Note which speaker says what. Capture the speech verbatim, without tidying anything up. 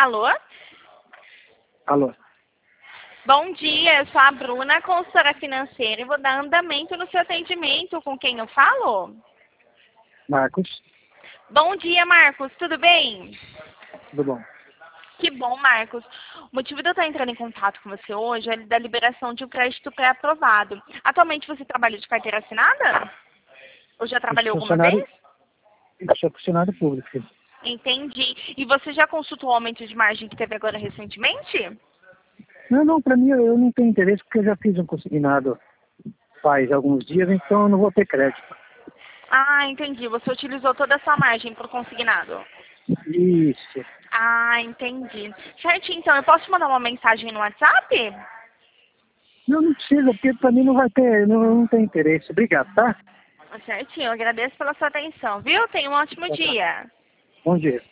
Speaker 1: Alô?
Speaker 2: Alô?
Speaker 1: Bom dia, eu sou a Bruna, consultora financeira, e vou dar andamento no seu atendimento. Com quem eu falo?
Speaker 2: Marcos?
Speaker 1: Bom dia, Marcos, tudo bem?
Speaker 2: Tudo bom?
Speaker 1: Que bom, Marcos. O motivo de eu estar entrando em contato com você hoje é da liberação de um crédito pré-aprovado. Atualmente você trabalha de carteira assinada? Ou já
Speaker 2: Eu sou
Speaker 1: trabalhou alguma
Speaker 2: funcionário,
Speaker 1: vez?
Speaker 2: eu sou funcionário público. Filho.
Speaker 1: Entendi. E você já consultou o aumento de margem que teve agora recentemente?
Speaker 2: Não, não, para mim eu eu não tenho interesse porque eu já fiz um consignado faz alguns dias, então eu não vou ter crédito.
Speaker 1: Ah, entendi. Você utilizou toda a sua margem por consignado.
Speaker 2: Isso.
Speaker 1: Ah, entendi. Certinho, então eu posso te mandar uma mensagem no WhatsApp?
Speaker 2: Não, não precisa, porque para mim não vai ter, não, não tem interesse. Obrigado, tá?
Speaker 1: Certinho, eu agradeço pela sua atenção, viu? Tenha um ótimo
Speaker 2: Tá, tá.
Speaker 1: dia.
Speaker 2: Bom dia.